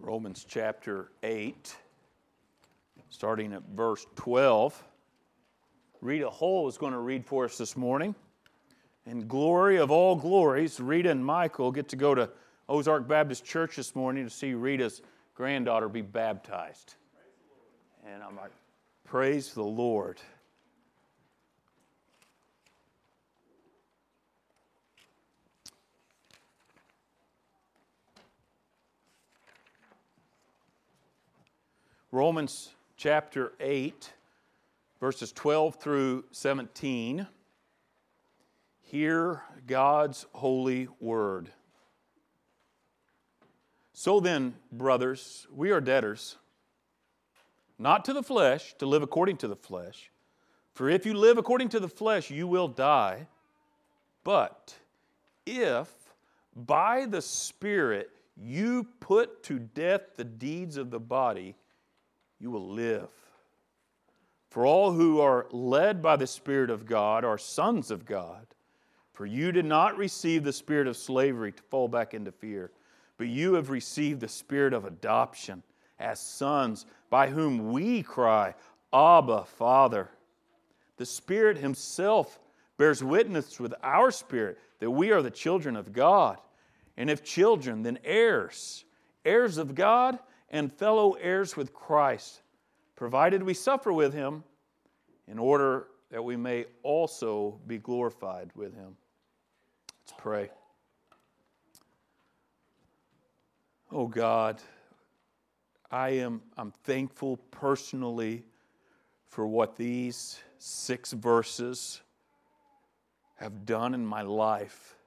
Romans chapter 8, starting at verse 12. Rita Hull is going to read for us this morning. And glory of all glories, Rita and Michael get to go to Ozark Baptist Church this morning to see Rita's granddaughter be baptized. And I'm like, praise the Lord. Romans chapter 8, verses 12 through 17. Hear God's holy word. So then, brothers, we are debtors, not to the flesh, to live according to the flesh. For if you live according to the flesh, you will die. But if by the Spirit you put to death the deeds of the body, you will live. For all who are led by the Spirit of God are sons of God. For you did not receive the spirit of slavery to fall back into fear, but you have received the spirit of adoption as sons, by whom we cry, Abba, Father. The Spirit Himself bears witness with our spirit that we are the children of God. And if children, then heirs, heirs of God and fellow heirs with Christ, provided we suffer with Him, in order that we may also be glorified with Him. Let's pray. Oh God, I'm thankful personally for what these 6 verses have done in my life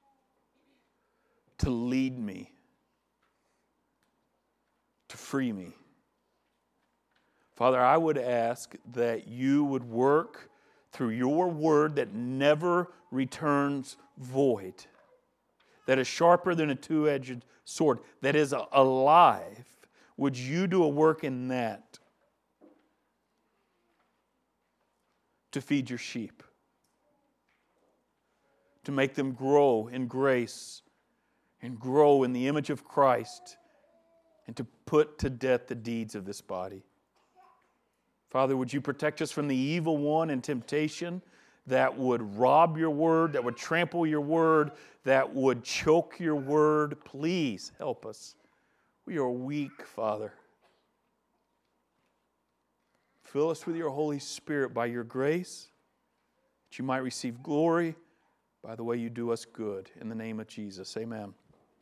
to lead me, to free me. Father, I would ask that you would work through your word that never returns void, that is sharper than a two-edged sword, that is alive. Would you do a work in that to feed your sheep, to make them grow in grace and grow in the image of Christ, and to put to death the deeds of this body? Father, would you protect us from the evil one and temptation that would rob your word, that would trample your word, that would choke your word? Please help us. We are weak, Father. Fill us with your Holy Spirit by your grace, that you might receive glory by the way you do us good. In the name of Jesus, amen.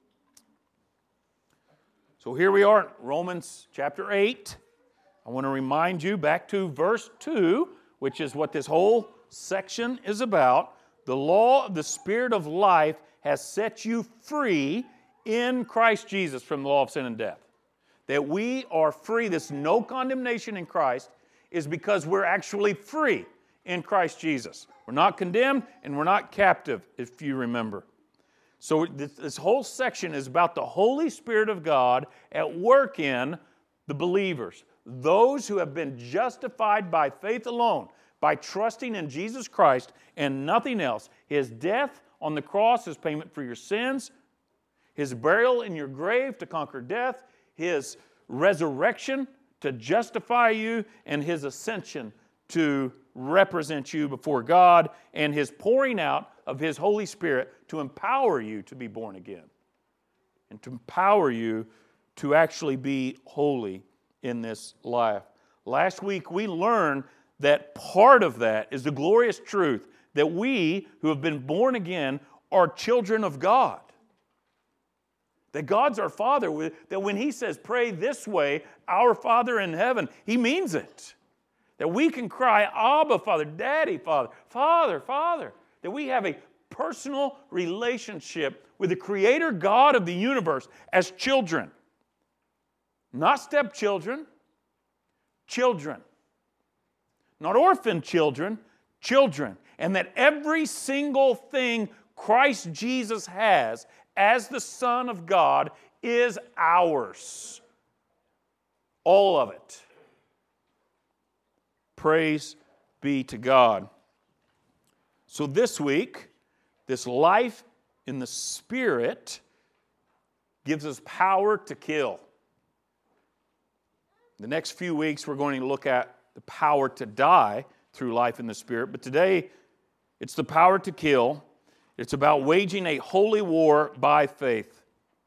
So here we are, Romans chapter 8. I want to remind you back to verse 2, which is what this whole section is about. The law of the Spirit of life has set you free in Christ Jesus from the law of sin and death. That we are free, this no condemnation in Christ, is because we're actually free in Christ Jesus. We're not condemned and we're not captive, if you remember. So this whole section is about the Holy Spirit of God at work in the believers. Those who have been justified by faith alone, by trusting in Jesus Christ and nothing else. His death on the cross is payment for your sins. His burial in your grave to conquer death. His resurrection to justify you. And His ascension to represent you before God. And His pouring out of His Holy Spirit to empower you to be born again. And to empower you to actually be holy in this life. Last week we learned that part of that is the glorious truth that we who have been born again are children of God. That God's our Father, that when He says pray this way, our Father in heaven, He means it. That we can cry, Abba, Father, Daddy, Father, Father, Father. That we have a personal relationship with the Creator God of the universe as children. Not stepchildren, children. Not orphan children, children. And that every single thing Christ Jesus has as the Son of God is ours. All of it. Praise be to God. So this week, this life in the Spirit gives us power to kill. The next few weeks we're going to look at the power to die through life in the Spirit. But today it's the power to kill. It's about waging a holy war by faith.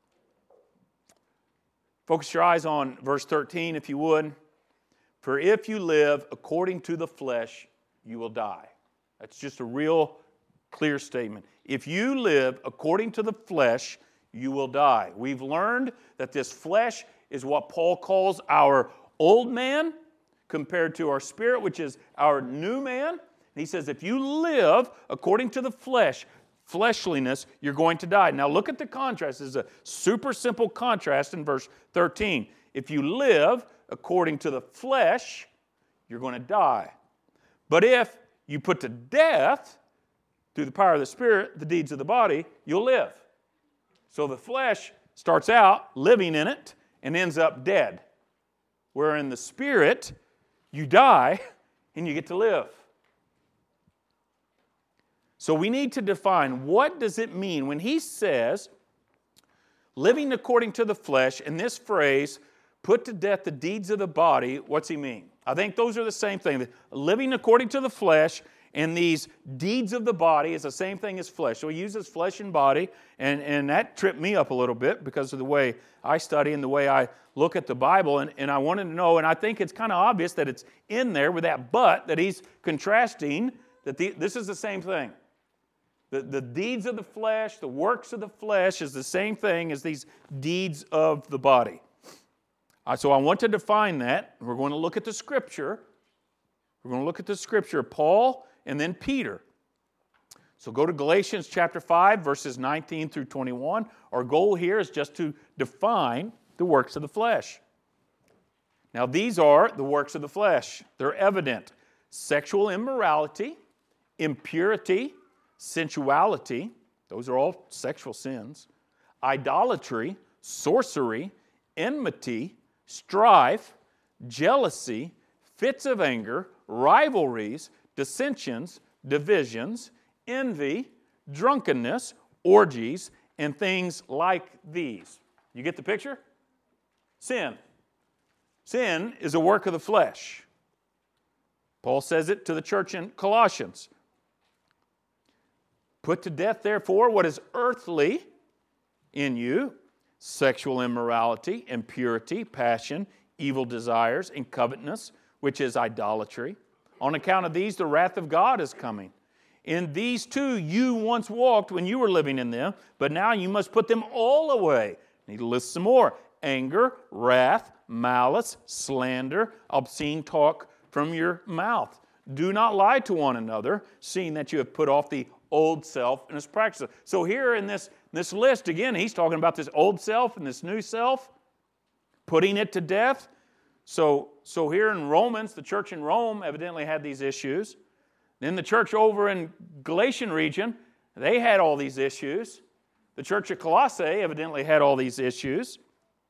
Focus your eyes on verse 13 if you would. For if you live according to the flesh, you will die. That's just a real clear statement. If you live according to the flesh, you will die. We've learned that this flesh is what Paul calls our old man compared to our spirit, which is our new man. And he says, if you live according to the flesh, fleshliness, you're going to die. Now look at the contrast. This is a super simple contrast in verse 13. If you live according to the flesh, you're going to die. But if you put to death, through the power of the Spirit, the deeds of the body, you'll live. So the flesh starts out living in it and ends up dead. Where in the Spirit, you die and you get to live. So we need to define, what does it mean when he says, living according to the flesh, and this phrase, put to death the deeds of the body, what's he mean? I think those are the same thing. Living according to the flesh and these deeds of the body is the same thing as flesh. So he uses flesh and body, and that tripped me up a little bit because of the way I study and the way I look at the Bible. And I wanted to know, and I think it's kind of obvious that it's in there with that but, that he's contrasting, that this is the same thing. The deeds of the flesh, the works of the flesh is the same thing as these deeds of the body. So I want to define that. We're going to look at the Scripture. We're going to look at the Scripture. Paul and then Peter. So go to Galatians chapter 5, verses 19 through 21. Our goal here is just to define the works of the flesh. Now these are the works of the flesh. They're evident. Sexual immorality, impurity, sensuality, those are all sexual sins, idolatry, sorcery, enmity, strife, jealousy, fits of anger, rivalries, dissensions, divisions, envy, drunkenness, orgies, and things like these. You get the picture? Sin. Sin is a work of the flesh. Paul says it to the church in Colossians. Put to death, therefore, what is earthly in you, sexual immorality, impurity, passion, evil desires, and covetousness, which is idolatry. On account of these, the wrath of God is coming. In these too you once walked when you were living in them, but now you must put them all away. I need to list some more. Anger, wrath, malice, slander, obscene talk from your mouth. Do not lie to one another, seeing that you have put off the old self and its practices. So here in this list, again, he's talking about this old self and this new self, putting it to death. So here in Romans, the church in Rome evidently had these issues. Then the church over in Galatian region, they had all these issues. The church at Colossae evidently had all these issues.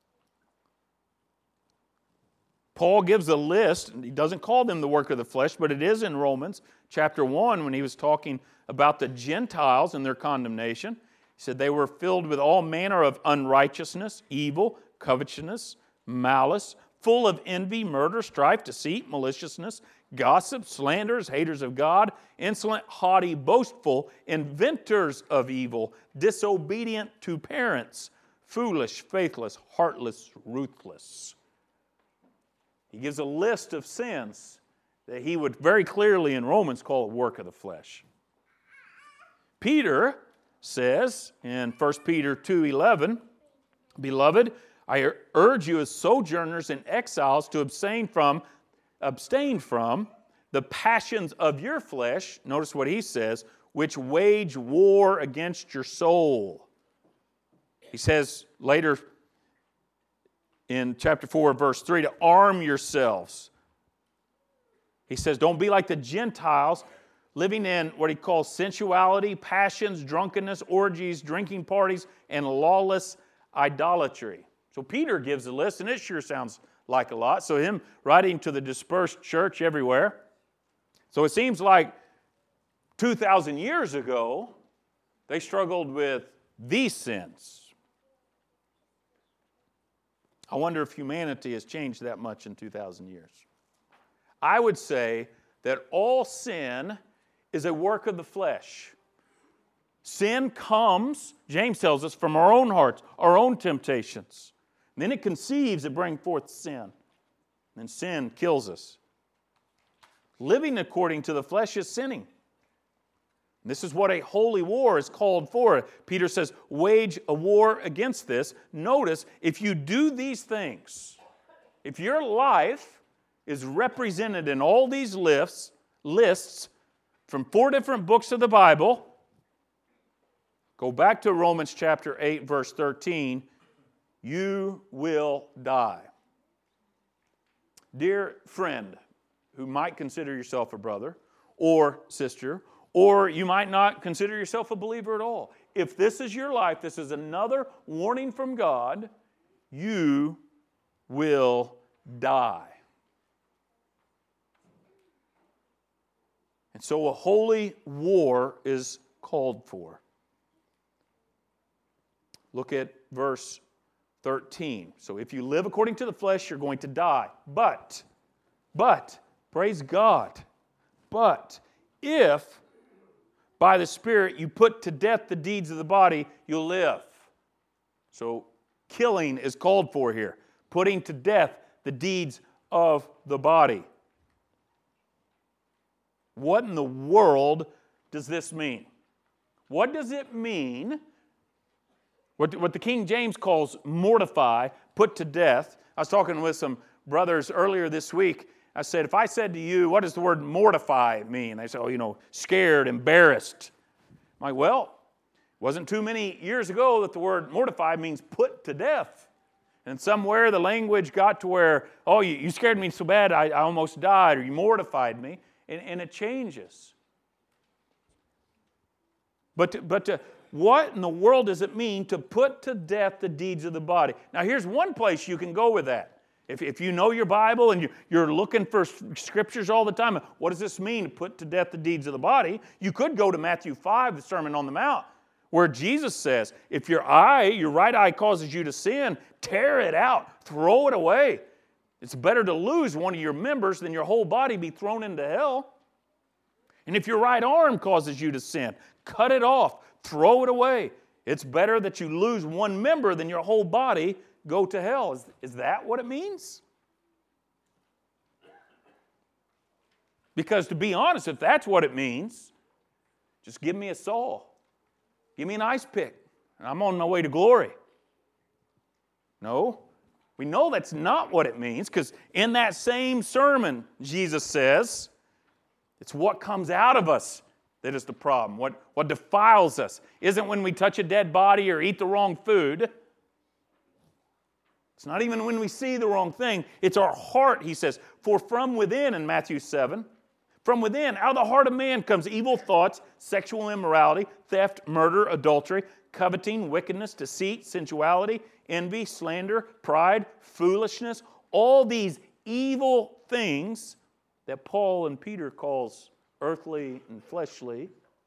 Paul gives a list. He doesn't call them the work of the flesh, but it is in Romans chapter 1 when he was talking about the Gentiles and their condemnation. He said they were filled with all manner of unrighteousness, evil, covetousness, malice, full of envy, murder, strife, deceit, maliciousness, gossip, slanders, haters of God, insolent, haughty, boastful, inventors of evil, disobedient to parents, foolish, faithless, heartless, ruthless. He gives a list of sins that he would very clearly in Romans call a work of the flesh. Peter says in 1 Peter 2:11, Beloved, I urge you as sojourners and exiles to abstain from the passions of your flesh, notice what he says, which wage war against your soul. He says later in chapter 4, verse 3, to arm yourselves. He says, don't be like the Gentiles, living in what he calls sensuality, passions, drunkenness, orgies, drinking parties, and lawless idolatry. So Peter gives a list, and it sure sounds like a lot. So him writing to the dispersed church everywhere. So it seems like 2,000 years ago, they struggled with these sins. I wonder if humanity has changed that much in 2,000 years. I would say that all sin is a work of the flesh. Sin comes, James tells us, from our own hearts, our own temptations. And then it conceives and brings forth sin. And sin kills us. Living according to the flesh is sinning. This is what a holy war is called for. Peter says, wage a war against this. Notice, if you do these things, if your life is represented in all these lists from 4 different books of the Bible, go back to Romans chapter 8, verse 13, you will die. Dear friend, who might consider yourself a brother or sister, or you might not consider yourself a believer at all. If this is your life, this is another warning from God, you will die. And so a holy war is called for. Look at verse 13. So if you live according to the flesh, you're going to die. But, praise God, but if by the Spirit you put to death the deeds of the body, you'll live. So killing is called for here. Putting to death the deeds of the body. What in the world does this mean? What does it mean? What the King James calls mortify, put to death. I was talking with some brothers earlier this week. I said, if I said to you, what does the word mortify mean? They said, scared, embarrassed. I'm like, well, it wasn't too many years ago that the word mortify means put to death. And somewhere the language got to where, you scared me so bad I almost died, or you mortified me. And it changes. But what in the world does it mean to put to death the deeds of the body? Now here's one place you can go with that. If you know your Bible and you're looking for scriptures all the time, what does this mean, to put to death the deeds of the body? You could go to Matthew 5, the Sermon on the Mount, where Jesus says, if your right eye causes you to sin, tear it out, throw it away. It's better to lose one of your members than your whole body be thrown into hell. And if your right arm causes you to sin, cut it off, throw it away. It's better that you lose one member than your whole body go to hell. Is that what it means? Because to be honest, if that's what it means, just give me a saw. Give me an ice pick, and I'm on my way to glory. No. We know that's not what it means, because in that same sermon, Jesus says, it's what comes out of us that is the problem. What defiles us isn't when we touch a dead body or eat the wrong food. It's not even when we see the wrong thing. It's our heart, he says. For from within, in Matthew 7, from within, out of the heart of man comes evil thoughts, sexual immorality, theft, murder, adultery, coveting, wickedness, deceit, sensuality, envy, slander, pride, foolishness. All these evil things that Paul and Peter calls earthly and fleshly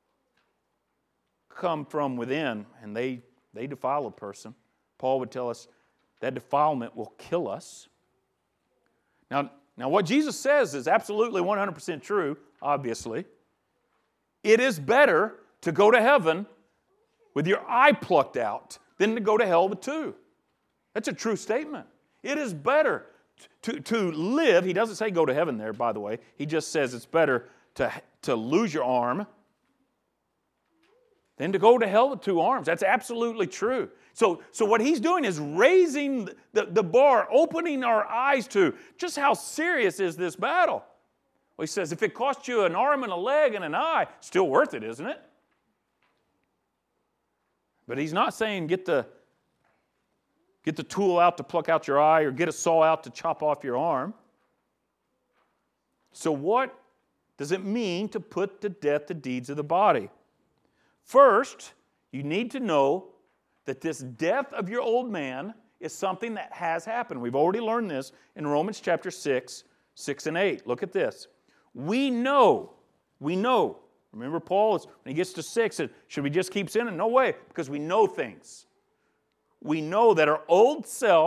come from within, and they defile a person. Paul would tell us that defilement will kill us. Now what Jesus says is absolutely 100% true, obviously. It is better to go to heaven with your eye plucked out than to go to hell with two. That's a true statement. It is better to live. He doesn't say go to heaven there, by the way. He just says it's better to lose your arm than to go to hell with two arms. That's absolutely true. So what he's doing is raising the bar, opening our eyes to just how serious is this battle. Well, he says if it costs you an arm and a leg and an eye, still worth it, isn't it? But he's not saying get the tool out to pluck out your eye or get a saw out to chop off your arm. So what does it mean to put to death the deeds of the body? First, you need to know that this death of your old man is something that has happened. We've already learned this in Romans chapter 6, 6 and 8. Look at this. We know. Remember Paul, when he gets to 6, said, should we just keep sinning? No way, because we know things. We know that our old self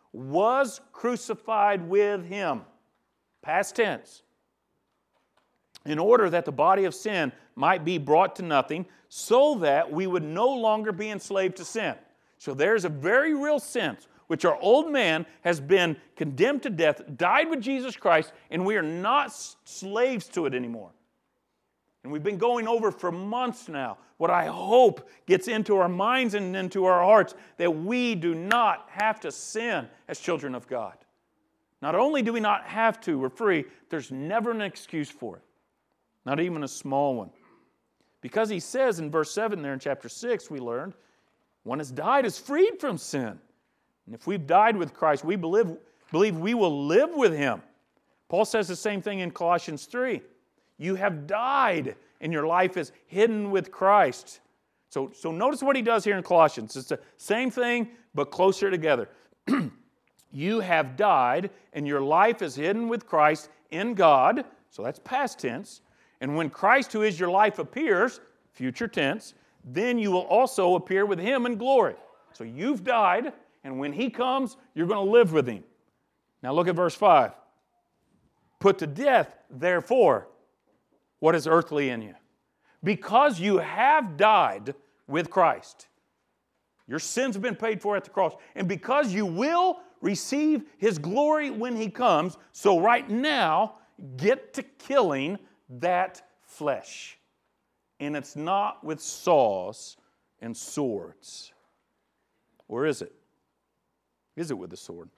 was crucified with Him. Past tense. In order that the body of sin might be brought to nothing, so that we would no longer be enslaved to sin. So there's a very real sense which our old man has been condemned to death, died with Jesus Christ, and we are not slaves to it anymore. And we've been going over for months now what I hope gets into our minds and into our hearts, that we do not have to sin as children of God. Not only do we not have to, we're free, there's never an excuse for it. Not even a small one. Because he says in verse 7 there in chapter 6, we learned, one has died is freed from sin. And if we've died with Christ, we believe we will live with Him. Paul says the same thing in Colossians 3. You have died, and your life is hidden with Christ. So notice what he does here in Colossians. It's the same thing, but closer together. You have died, and your life is hidden with Christ in God. So that's past tense. And when Christ, who is your life, appears, future tense, then you will also appear with Him in glory. So you've died, and when He comes, you're going to live with Him. Now look at verse 5. Put to death, therefore, what is earthly in you. Because you have died with Christ. Your sins have been paid for at the cross. And because you will receive His glory when He comes, so right now, get to killing that flesh. And it's not with saws and swords. Or is it? Is it with the sword?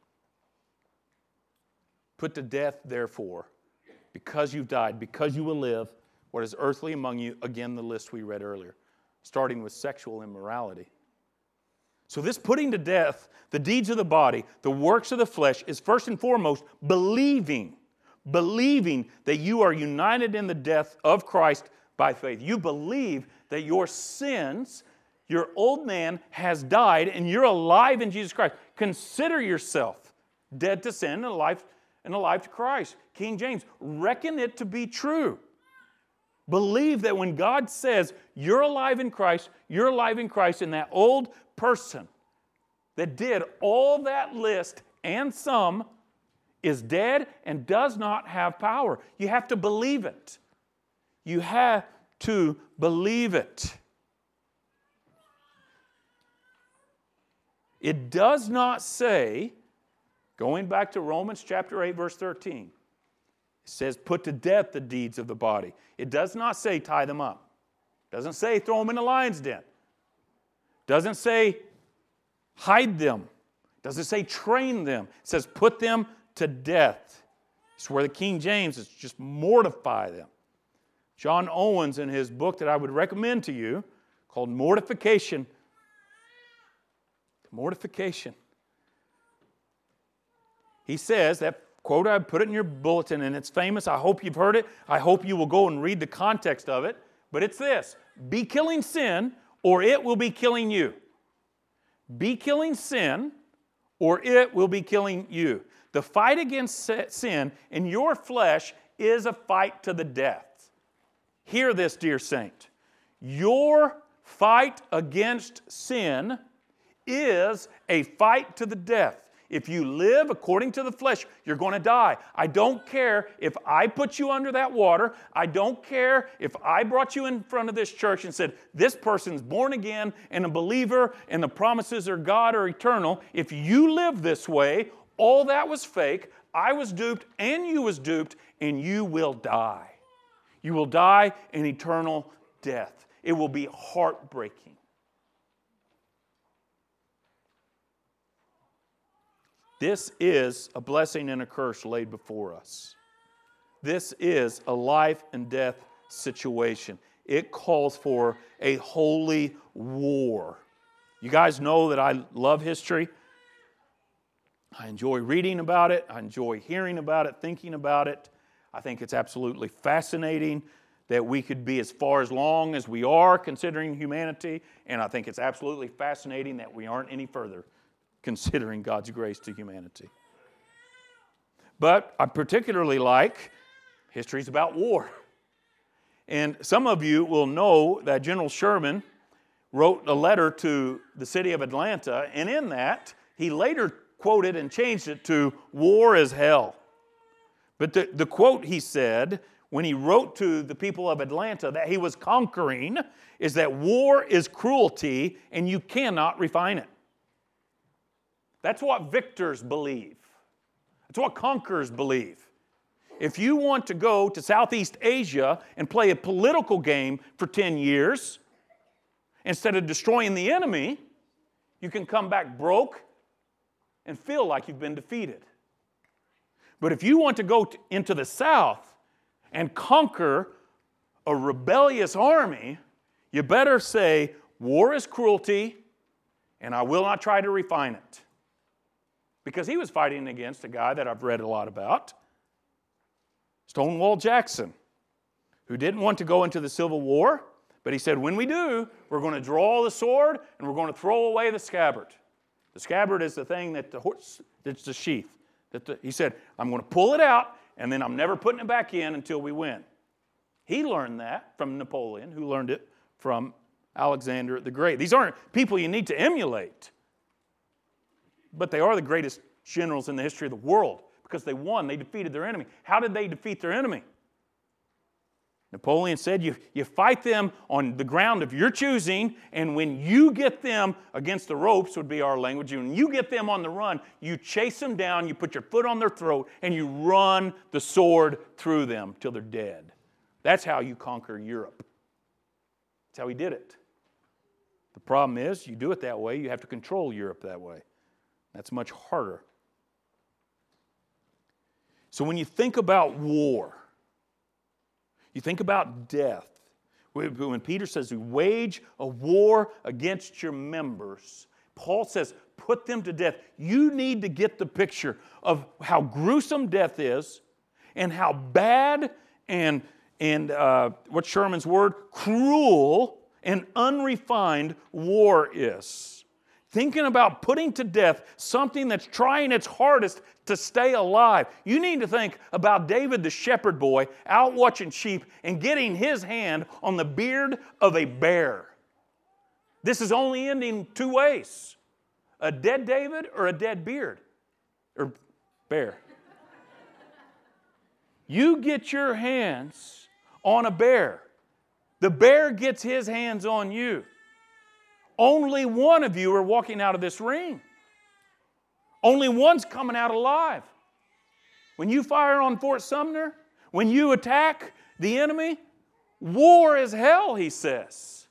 Put to death, therefore, because you've died, because you will live, what is earthly among you, again the list we read earlier, starting with sexual immorality. So this putting to death the deeds of the body, the works of the flesh, is first and foremost believing that you are united in the death of Christ by faith. You believe that your sins, your old man has died and you're alive in Jesus Christ. Consider yourself dead to sin and alive to Christ. King James, reckon it to be true. Believe that when God says you're alive in Christ, and that old person that did all that list and some is dead and does not have power. You have to believe it. You have to believe it. It does not say, going back to Romans chapter 8, verse 13, it says, put to death the deeds of the body. It does not say tie them up. It doesn't say throw them in a lion's den. It doesn't say hide them. It doesn't say train them. It says put them to death. It's where the King James is just mortify them. John Owens, in his book that I would recommend to you, called Mortification. Mortification. He says, that quote, I put it in your bulletin, and it's famous. I hope you've heard it. I hope you will go and read the context of it. But it's this: be killing sin, or it will be killing you. Be killing sin, or it will be killing you. The fight against sin in your flesh is a fight to the death. Hear this, dear saint. Your fight against sin is a fight to the death. If you live according to the flesh, you're going to die. I don't care if I put you under that water. I don't care if I brought you in front of this church and said, this person's born again and a believer and the promises of God are eternal. If you live this way, all that was fake. I was duped and you was duped, and you will die. You will die an eternal death. It will be heartbreaking. This is a blessing and a curse laid before us. This is a life and death situation. It calls for a holy war. You guys know that I love history. I enjoy reading about it. I enjoy hearing about it, thinking about it. I think it's absolutely fascinating that we could be as far along as we are considering humanity, and I think it's absolutely fascinating that we aren't any further considering God's grace to humanity. But I particularly like histories about war. And some of you will know that General Sherman wrote a letter to the city of Atlanta, and in that, he later quoted and changed it to war is hell. But the quote he said when he wrote to the people of Atlanta that he was conquering is that war is cruelty and you cannot refine it. That's what victors believe. That's what conquerors believe. If you want to go to Southeast Asia and play a political game for 10 years, instead of destroying the enemy, you can come back broke and feel like you've been defeated. But if you want to go into the South and conquer a rebellious army, you better say, war is cruelty, and I will not try to refine it. Because he was fighting against a guy that I've read a lot about, Stonewall Jackson, who didn't want to go into the Civil War, but he said, when we do, we're going to draw the sword and we're going to throw away the scabbard. The scabbard is the thing that that's the sheath. He said, I'm going to pull it out, and then I'm never putting it back in until we win. He learned that from Napoleon, who learned it from Alexander the Great. These aren't people you need to emulate, but they are the greatest generals in the history of the world because they won. They defeated their enemy. How did they defeat their enemy? Napoleon said, you fight them on the ground of your choosing, and when you get them against the ropes, would be our language, when you get them on the run, you chase them down, you put your foot on their throat, and you run the sword through them till they're dead. That's how you conquer Europe. That's how he did it. The problem is, you do it that way, you have to control Europe that way. That's much harder. So when you think about war, you think about death. When Peter says, we wage a war against your members, Paul says, put them to death. You need to get the picture of how gruesome death is and how bad and what's Sherman's word? Cruel and unrefined war is. Thinking about putting to death something that's trying its hardest to stay alive. You need to think about David the shepherd boy out watching sheep and getting his hand on the beard of a bear. This is only ending two ways. A dead David or a dead beard. Or bear. You get your hands on a bear. The bear gets his hands on you. Only one of you are walking out of this ring. Only one's coming out alive. When you fire on Fort Sumner, when you attack the enemy, war is hell, he says.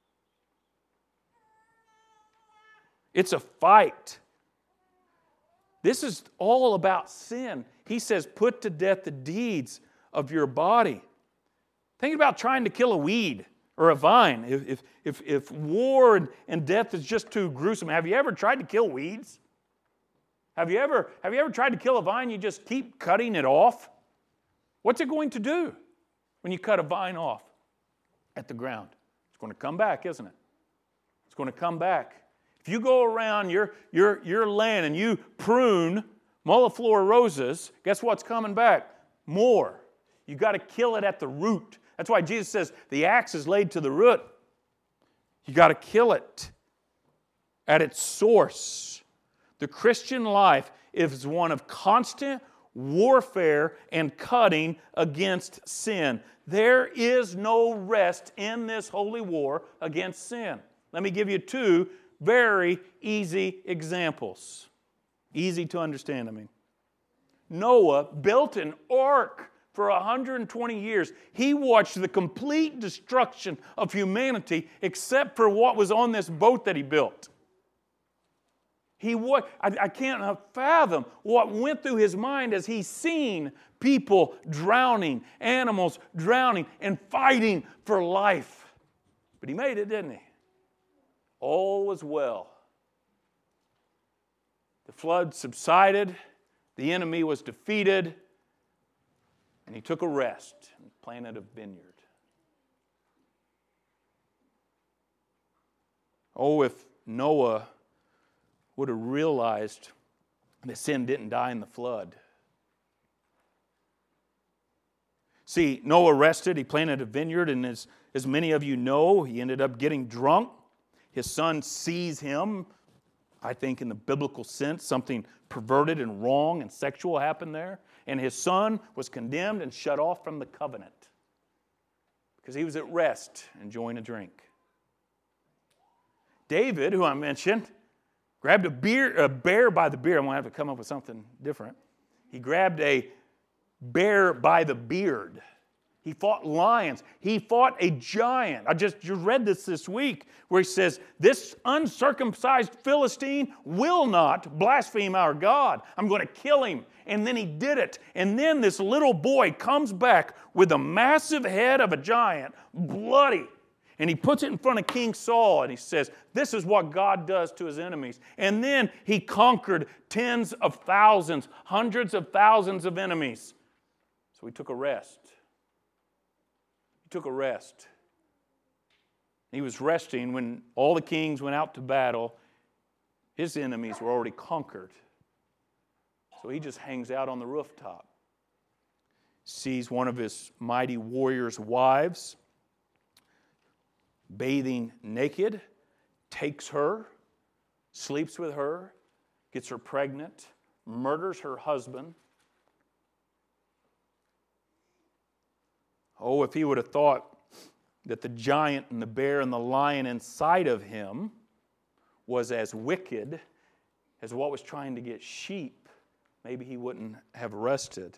It's a fight. This is all about sin. He says, put to death the deeds of your body. Think about trying to kill a weed or a vine. If war and death is just too gruesome, have you ever tried to kill weeds? Have you ever tried to kill a vine? You just keep cutting it off. What's it going to do when you cut a vine off at the ground? It's going to come back, isn't it? It's going to come back. If you go around your land and you prune Molliflora roses, guess what's coming back? More. You've got to kill it at the root. That's why Jesus says the axe is laid to the root. You got to kill it at its source. The Christian life is one of constant warfare and cutting against sin. There is no rest in this holy war against sin. Let me give you two very easy examples. Easy to understand, I mean. Noah built an ark for 120 years. He watched the complete destruction of humanity except for what was on this boat that he built. I can't fathom what went through his mind as he seen people drowning, animals drowning, and fighting for life. But he made it, didn't he? All was well. The flood subsided. The enemy was defeated. And he took a rest and planted a vineyard. Oh, if Noah would have realized that sin didn't die in the flood. See, Noah rested, he planted a vineyard, and as many of you know, he ended up getting drunk. His son sees him I think in the biblical sense, something perverted and wrong and sexual happened there. And his son was condemned and shut off from the covenant because he was at rest enjoying a drink. David, who I mentioned, grabbed a bear by the beard. I'm going to have to come up with something different. He grabbed a bear by the beard. He fought lions. He fought a giant. I just read this week where he says, this uncircumcised Philistine will not blaspheme our God. I'm going to kill him. And then he did it. And then this little boy comes back with a massive head of a giant, bloody. And he puts it in front of King Saul and he says, this is what God does to his enemies. And then he conquered tens of thousands, hundreds of thousands of enemies. So he took a rest. He took a rest. He was resting when all the kings went out to battle. His enemies were already conquered. So he just hangs out on the rooftop. Sees one of his mighty warrior's wives bathing naked, takes her, sleeps with her, gets her pregnant, murders her husband. Oh, if he would have thought that the giant and the bear and the lion inside of him was as wicked as what was trying to get sheep, maybe he wouldn't have rested.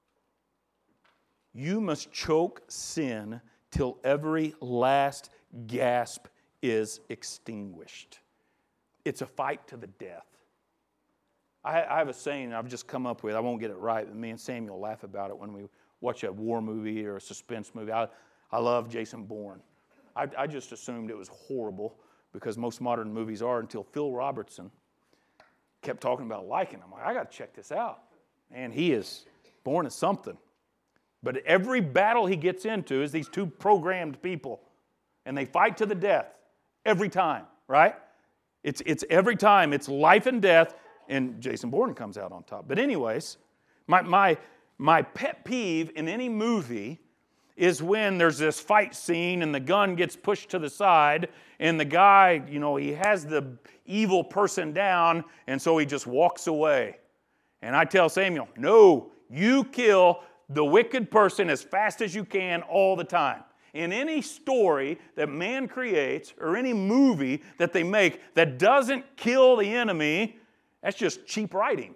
You must choke sin till every last gasp is extinguished. It's a fight to the death. I have a saying I've just come up with. I won't get it right, but me and Samuel laugh about it when we watch a war movie or a suspense movie. I love Jason Bourne. I just assumed it was horrible because most modern movies are until Phil Robertson kept talking about liking him. I'm like, I got to check this out. Man, Bourne is something. But every battle he gets into is these two programmed people. And they fight to the death every time, right? It's every time. It's life and death. And Jason Bourne comes out on top. But anyways, my pet peeve in any movie is when there's this fight scene and the gun gets pushed to the side and the guy, he has the evil person down and so he just walks away. And I tell Samuel, no, you kill the wicked person as fast as you can all the time. In any story that man creates or any movie that they make that doesn't kill the enemy, that's just cheap writing.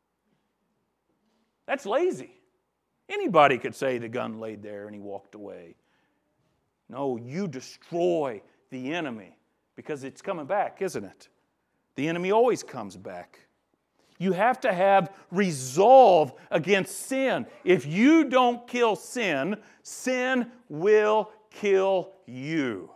That's lazy. Anybody could say the gun laid there and he walked away. No, you destroy the enemy because it's coming back, isn't it? The enemy always comes back. You have to have resolve against sin. If you don't kill sin, sin will kill you.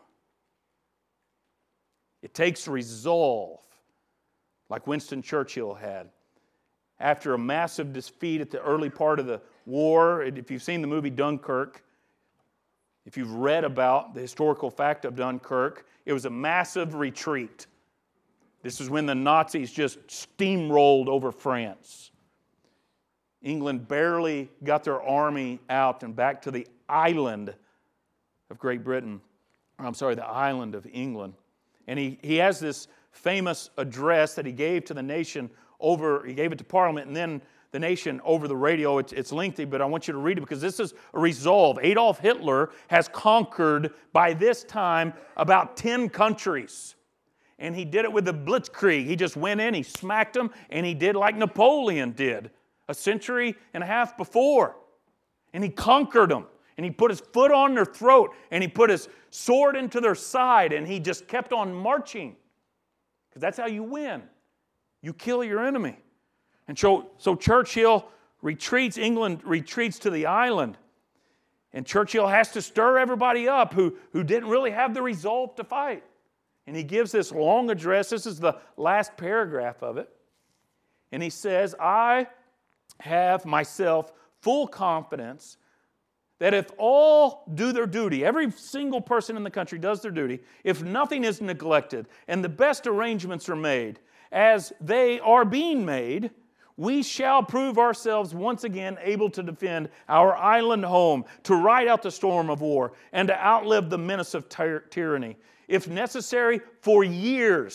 It takes resolve, like Winston Churchill had. After a massive defeat at the early part of the war, if you've seen the movie Dunkirk, if you've read about the historical fact of Dunkirk, it was a massive retreat. This is when the Nazis just steamrolled over France. England barely got their army out and back to the island of Great Britain. The island of England. And he has this famous address that he gave to the nation he gave it to Parliament and then the nation over the radio. It's lengthy, but I want you to read it because this is a resolve. Adolf Hitler has conquered by this time about 10 countries. And he did it with the Blitzkrieg. He just went in, he smacked them, and he did like Napoleon did a century and a half before. And he conquered them. And he put his foot on their throat, and he put his sword into their side, and he just kept on marching. Because that's how you win. You kill your enemy. And so Churchill retreats, England retreats to the island. And Churchill has to stir everybody up who didn't really have the resolve to fight. And he gives this long address. This is the last paragraph of it. And he says, I have myself full confidence that if all do their duty, every single person in the country does their duty, if nothing is neglected and the best arrangements are made as they are being made, we shall prove ourselves once again able to defend our island home, to ride out the storm of war, and to outlive the menace of tyranny. If necessary, for years,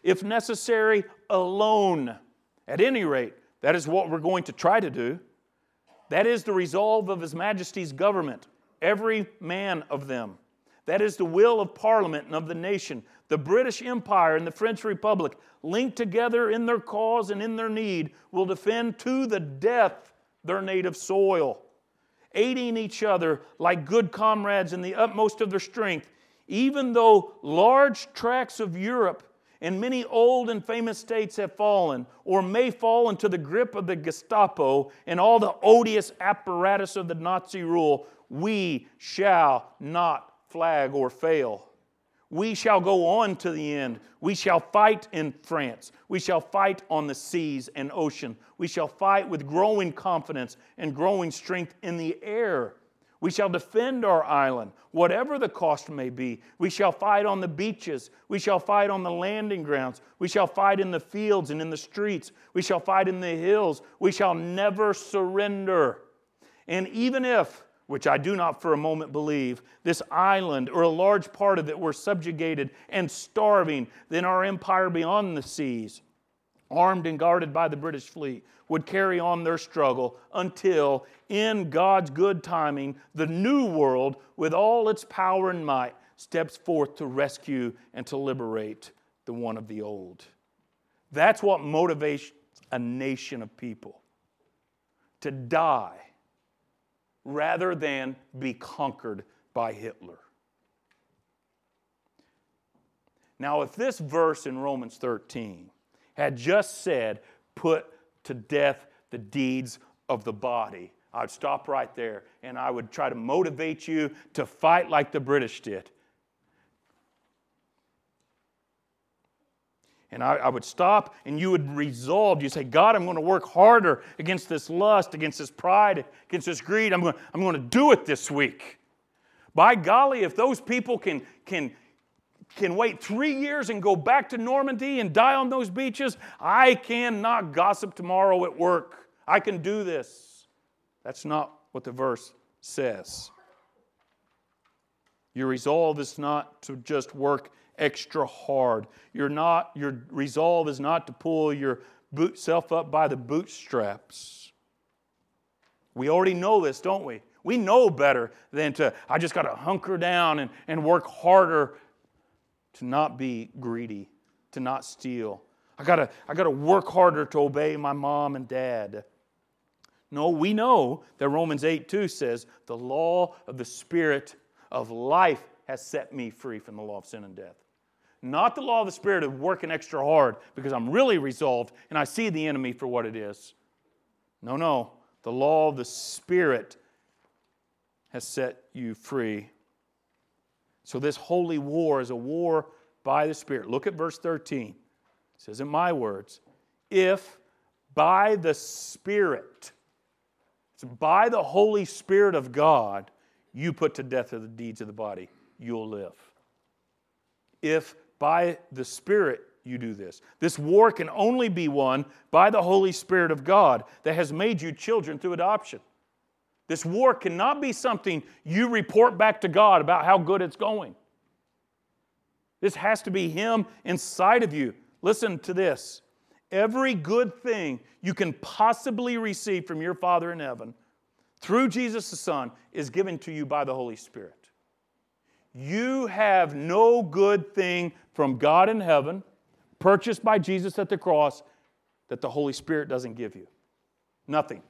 if necessary, alone. At any rate, that is what we're going to try to do. That is the resolve of His Majesty's government, every man of them. That is the will of Parliament and of the nation. The British Empire and the French Republic, linked together in their cause and in their need, will defend to the death their native soil, aiding each other like good comrades in the utmost of their strength, even though large tracts of Europe and many old and famous states have fallen or may fall into the grip of the Gestapo and all the odious apparatus of the Nazi rule. We shall not flag or fail. We shall go on to the end. We shall fight in France. We shall fight on the seas and ocean. We shall fight with growing confidence and growing strength in the air. We shall defend our island, whatever the cost may be. We shall fight on the beaches. We shall fight on the landing grounds. We shall fight in the fields and in the streets. We shall fight in the hills. We shall never surrender. And even if, which I do not for a moment believe, this island or a large part of it were subjugated and starving, then our empire beyond the seas, armed and guarded by the British fleet, would carry on their struggle until, in God's good timing, the new world, with all its power and might, steps forth to rescue and to liberate the one of the old. That's what motivates a nation of people. To die rather than be conquered by Hitler. Now, if this verse in Romans 13 had just said, put to death the deeds of the body, I'd stop right there and I would try to motivate you to fight like the British did. And I would stop and you would resolve. You say, God, I'm going to work harder against this lust, against this pride, against this greed. I'm going to do it this week. By golly, if those people can wait 3 years and go back to Normandy and die on those beaches, I cannot gossip tomorrow at work. I can do this. That's not what the verse says. Your resolve is not to just work extra hard. Your resolve is not to pull yourself up by the bootstraps. We already know this, don't we? We know better than I just got to hunker down and work harder to not be greedy, to not steal. I got to work harder to obey my mom and dad. No, we know that Romans 8:2 says, the law of the Spirit of life has set me free from the law of sin and death. Not the law of the Spirit of working extra hard because I'm really resolved and I see the enemy for what it is. No. The law of the Spirit has set you free. So this holy war is a war by the Spirit. Look at verse 13. It says in my words, if by the Spirit, so by the Holy Spirit of God, you put to death the deeds of the body, you'll live. If by the Spirit you do this. This war can only be won by the Holy Spirit of God that has made you children through adoption. This war cannot be something you report back to God about how good it's going. This has to be Him inside of you. Listen to this. Every good thing you can possibly receive from your Father in heaven through Jesus the Son is given to you by the Holy Spirit. You have no good thing from God in heaven, purchased by Jesus at the cross, that the Holy Spirit doesn't give you. Nothing.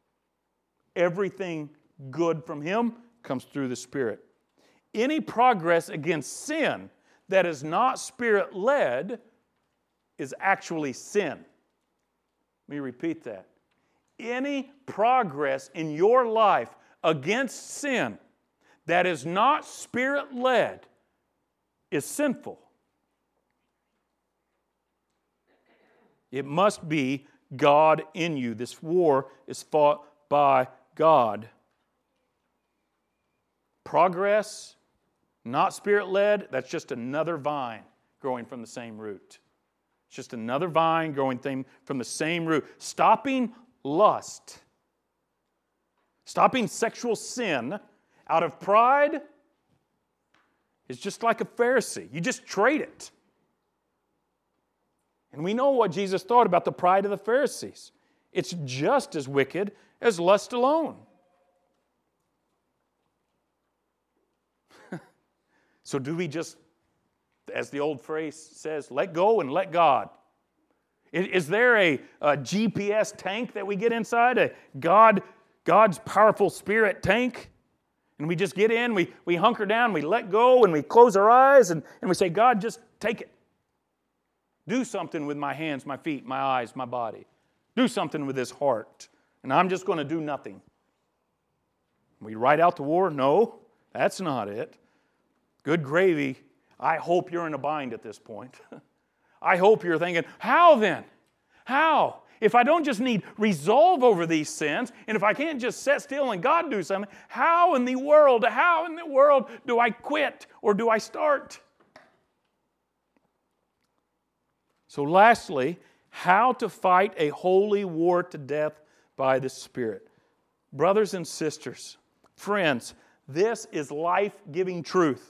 Everything good from Him comes through the Spirit. Any progress against sin that is not Spirit-led is actually sin. Let me repeat that. Any progress in your life against sin that is not Spirit-led is sinful. It must be God in you. This war is fought by God. Progress, not Spirit-led, that's just another vine growing from the same root. It's just another vine growing from the same root. Stopping lust, stopping sexual sin out of pride is just like a Pharisee. You just trade it. And we know what Jesus thought about the pride of the Pharisees. It's just as wicked as lust alone. So do we just, as the old phrase says, let go and let God? Is there a GPS tank that we get inside, a God's powerful spirit tank? And we just get in, we hunker down, we let go, and we close our eyes, and we say, God, just take it. Do something with my hands, my feet, my eyes, my body. Do something with this heart. And I'm just going to do nothing. We ride out to war? No, that's not it. Good gravy. I hope you're in a bind at this point. I hope you're thinking, how then? How? If I don't just need resolve over these sins, and if I can't just sit still and God do something, how in the world do I quit or do I start? So lastly, how to fight a holy war to death by the Spirit. Brothers and sisters, friends, this is life-giving truth.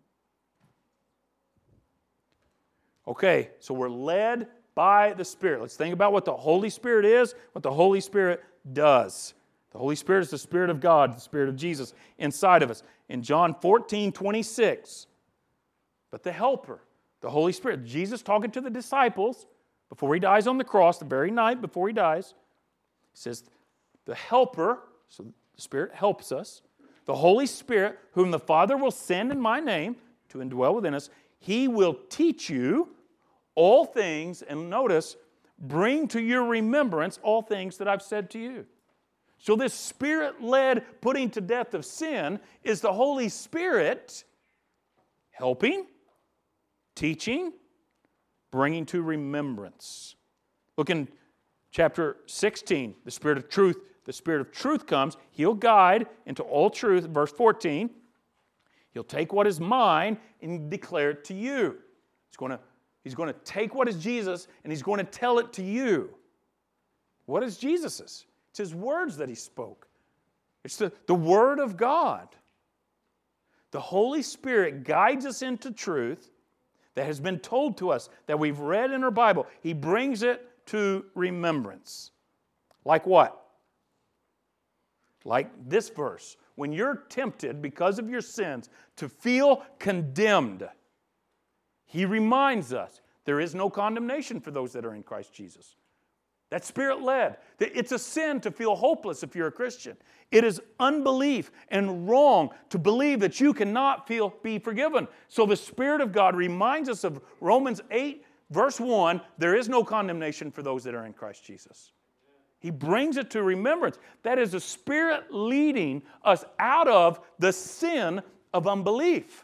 Okay, so we're led by the Spirit. Let's think about what the Holy Spirit is, what the Holy Spirit does. The Holy Spirit is the Spirit of God, the Spirit of Jesus inside of us. In John 14:26, but the Helper, the Holy Spirit, Jesus talking to the disciples before He dies on the cross, the very night before He dies, He says, the Helper, so the Spirit helps us, the Holy Spirit, whom the Father will send in my name to indwell within us, He will teach you all things, and notice, bring to your remembrance all things that I've said to you. So this Spirit-led putting to death of sin is the Holy Spirit helping, teaching, bringing to remembrance. Look in chapter 16, the Spirit of truth comes. He'll guide into all truth. Verse 14, He'll take what is mine and declare it to you. He's going to take what is Jesus and He's going to tell it to you. What is Jesus's? It's His words that He spoke. It's the Word of God. The Holy Spirit guides us into truth that has been told to us, that we've read in our Bible. He brings it to remembrance. Like what? Like this verse. When you're tempted because of your sins to feel condemned, He reminds us there is no condemnation for those that are in Christ Jesus. That's Spirit-led. It's a sin to feel hopeless if you're a Christian. It is unbelief and wrong to believe that you cannot be forgiven. So the Spirit of God reminds us of Romans 8, verse 1, there is no condemnation for those that are in Christ Jesus. He brings it to remembrance. That is the Spirit leading us out of the sin of unbelief.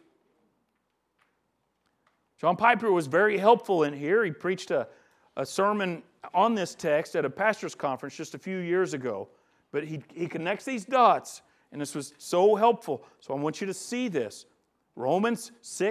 John Piper was very helpful in here. He preached a sermon on this text at a pastor's conference just a few years ago. But he connects these dots, and this was so helpful. So I want you to see this. Ephesians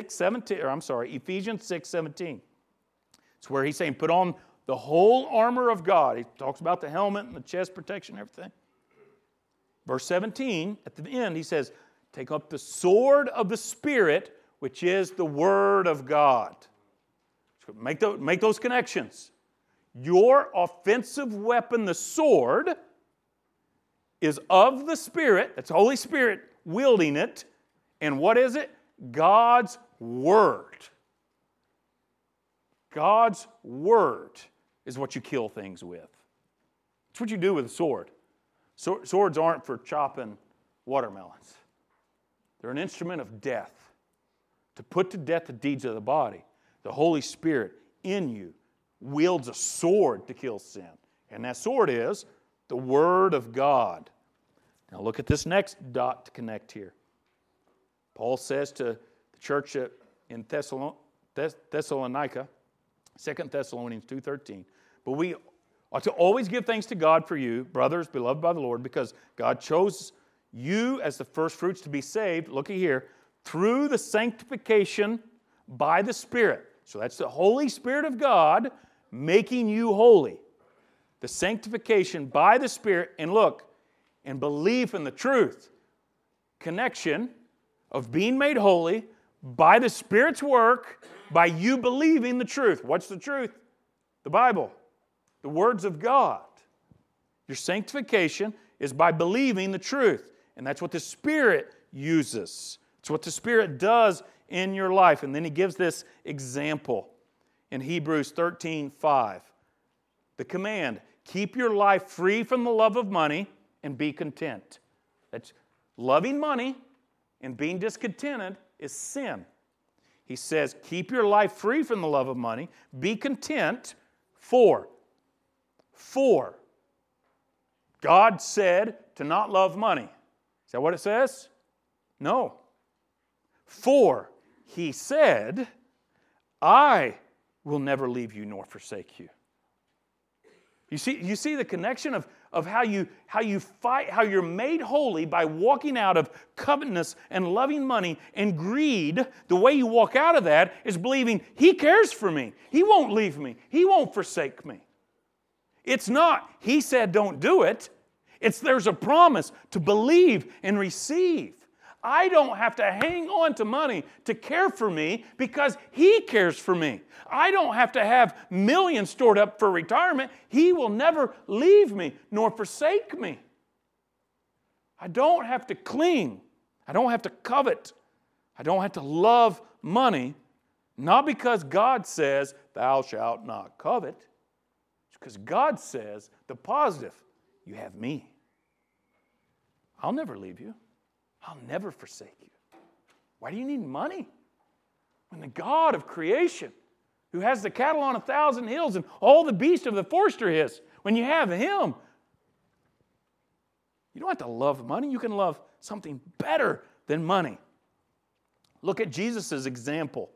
6:17. It's where he's saying, put on the whole armor of God. He talks about the helmet and the chest protection and everything. Verse 17, at the end, he says, take up the sword of the Spirit, which is the Word of God. So make those connections. Your offensive weapon, the sword, is of the Spirit. That's the Holy Spirit wielding it. And what is it? God's Word. God's Word is what you kill things with. It's what you do with a sword. Swords aren't for chopping watermelons. They're an instrument of death. To put to death the deeds of the body. The Holy Spirit in you wields a sword to kill sin. And that sword is the Word of God. Now look at this next dot to connect here. Paul says to the church in Thessalonica, 2 Thessalonians 2:13, but we ought to always give thanks to God for you, brothers, beloved by the Lord, because God chose you as the first fruits to be saved, looky here, through the sanctification by the Spirit. So that's the Holy Spirit of God making you holy. The sanctification by the Spirit, and look, and belief in the truth. Connection of being made holy by the Spirit's work, by you believing the truth. What's the truth? The Bible, the words of God. Your sanctification is by believing the truth. And that's what the Spirit uses. It's what the Spirit does in your life. And then he gives this example in Hebrews 13:5. The command, keep your life free from the love of money and be content. That's loving money and being discontented is sin. He says, keep your life free from the love of money, be content for. God said to not love money. Is that what it says? No. For he said, I will never leave you nor forsake you. You see the connection of how you fight, how you're made holy by walking out of covetousness and loving money and greed. The way you walk out of that is believing He cares for me. He won't leave me. He won't forsake me. It's not, He said don't do it. There's a promise to believe and receive. I don't have to hang on to money to care for me because He cares for me. I don't have to have millions stored up for retirement. He will never leave me nor forsake me. I don't have to cling. I don't have to covet. I don't have to love money, not because God says, thou shalt not covet. It's because God says, the positive, you have me. I'll never leave you. I'll never forsake you. Why do you need money? When the God of creation, who has the cattle on 1,000 hills and all the beasts of the forest are His, when you have Him, you don't have to love money. You can love something better than money. Look at Jesus' example.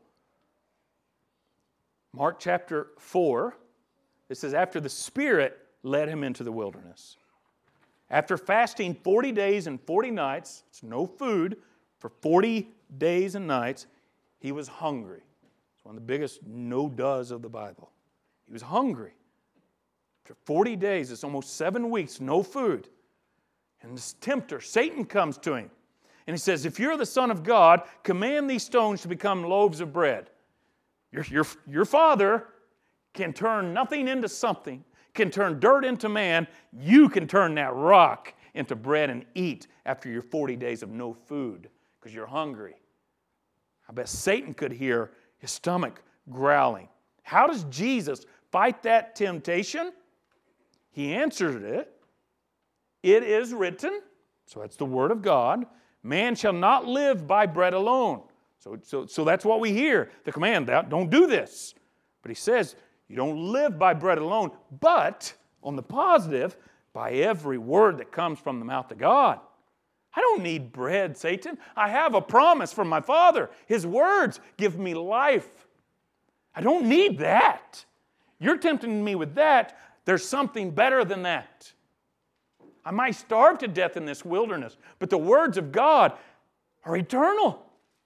Mark chapter 4, it says, after the Spirit led Him into the wilderness. After fasting 40 days and 40 nights, it's no food, for 40 days and nights, He was hungry. It's one of the biggest no-does of the Bible. He was hungry. After 40 days, it's almost 7 weeks, no food. And this tempter, Satan, comes to Him. And he says, if you're the Son of God, command these stones to become loaves of bread. Your Father can turn nothing into something, can turn dirt into man. You can turn that rock into bread and eat after your 40 days of no food because you're hungry. I bet Satan could hear his stomach growling. How does Jesus fight that temptation? He answered it. It is written, so that's the Word of God, man shall not live by bread alone. So that's what we hear, the command, don't do this. But he says, you don't live by bread alone, but, on the positive, by every word that comes from the mouth of God. I don't need bread, Satan. I have a promise from my Father. His words give me life. I don't need that. You're tempting me with that. There's something better than that. I might starve to death in this wilderness, but the words of God are eternal.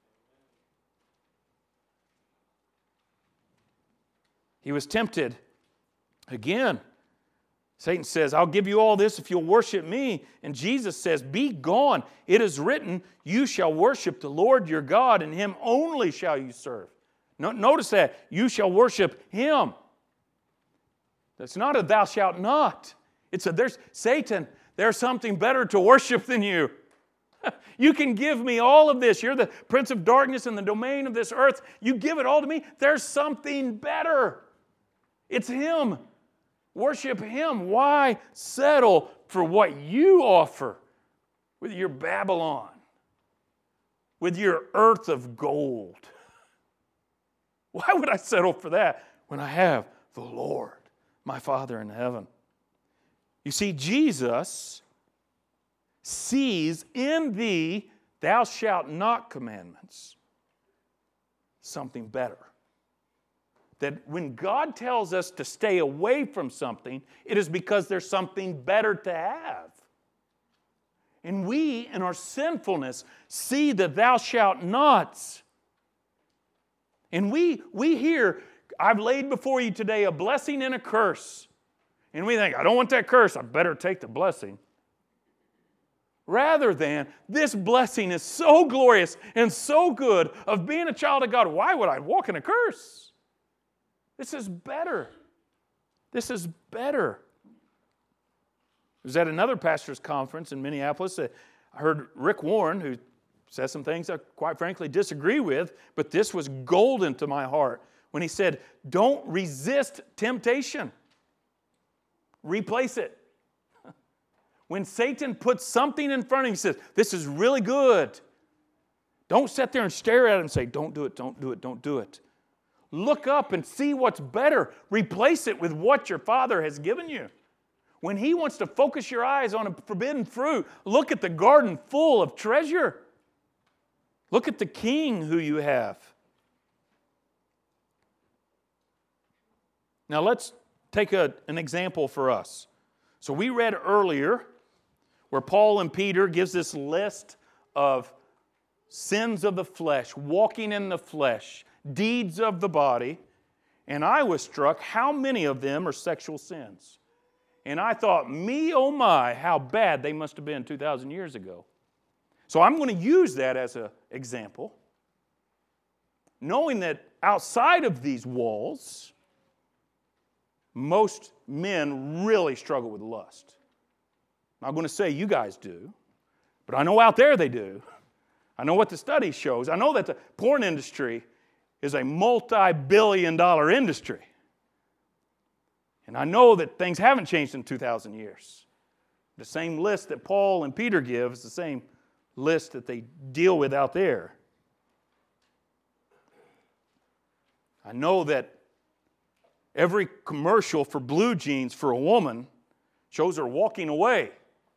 He was tempted again. Satan says, I'll give you all this if you'll worship me. And Jesus says, be gone. It is written, you shall worship the Lord your God, and Him only shall you serve. Notice that. You shall worship Him. That's not a thou shalt not. It's Satan, there's something better to worship than you. You can give me all of this. You're the prince of darkness in the domain of this earth. You give it all to me. There's something better. It's Him. Worship Him. Why settle for what you offer with your Babylon, with your earth of gold? Why would I settle for that when I have the Lord, my Father in heaven? You see, Jesus sees in the thou shalt not commandments something better. That when God tells us to stay away from something, it is because there's something better to have. And we, in our sinfulness, see the thou shalt nots. And we hear, I've laid before you today a blessing and a curse. And we think, I don't want that curse, I better take the blessing. Rather than, this blessing is so glorious and so good of being a child of God, why would I walk in a curse? This is better. This is better. I was at another pastor's conference in Minneapolis. I heard Rick Warren, who says some things I quite frankly disagree with, but this was golden to my heart when he said, don't resist temptation. Replace it. When Satan puts something in front of you, he says, this is really good. Don't sit there and stare at it and say, don't do it, don't do it, don't do it. Look up and see what's better. Replace it with what your Father has given you. When He wants to focus your eyes on a forbidden fruit, look at the garden full of treasure. Look at the King who you have. Now let's take an example for us. So we read earlier where Paul and Peter gives this list of sins of the flesh, walking in the flesh, deeds of the body, and I was struck how many of them are sexual sins. And I thought, me oh my, how bad they must have been 2,000 years ago. So I'm going to use that as an example, knowing that outside of these walls, most men really struggle with lust. I'm not going to say you guys do, but I know out there they do. I know what the study shows. I know that the porn industry is a multi-billion-dollar industry. And I know that things haven't changed in 2,000 years. The same list that Paul and Peter give is the same list that they deal with out there. I know that every commercial for blue jeans for a woman shows her walking away.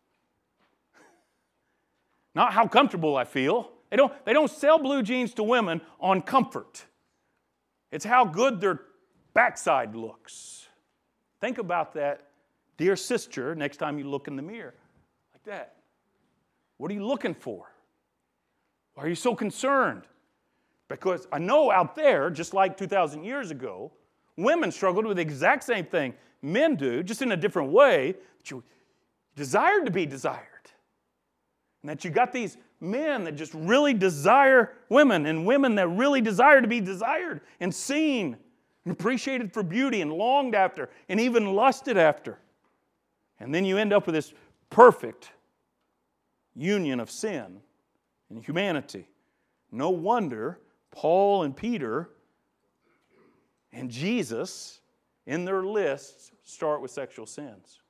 Not how comfortable I feel. They don't sell blue jeans to women on comfort. It's how good their backside looks. Think about that, dear sister, next time you look in the mirror. Like that. What are you looking for? Why are you so concerned? Because I know out there, just like 2,000 years ago, women struggled with the exact same thing men do, just in a different way, that you desired to be desired. And that you got these men that just really desire women, and women that really desire to be desired and seen and appreciated for beauty and longed after and even lusted after. And then you end up with this perfect union of sin and humanity. No wonder Paul and Peter and Jesus in their lists start with sexual sins.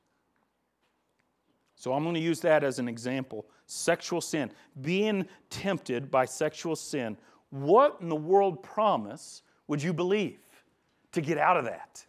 So I'm going to use that as an example. Sexual sin. Being tempted by sexual sin. What in the world promise would you believe to get out of that?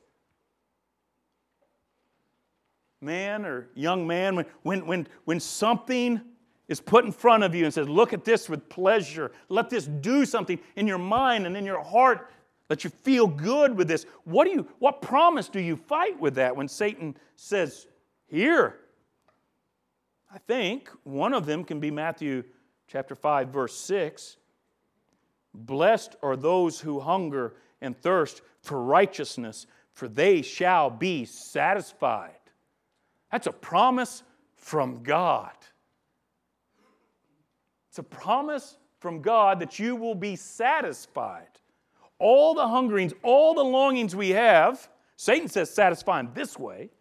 Man or young man, when something is put in front of you and says, look at this with pleasure. Let this do something in your mind and in your heart. Let you feel good with this. What promise do you fight with that when Satan says, here? I think one of them can be Matthew chapter 5, verse 6. Blessed are those who hunger and thirst for righteousness, for they shall be satisfied. That's a promise from God. It's a promise from God that you will be satisfied. All the hungerings, all the longings we have, Satan says satisfy them this way.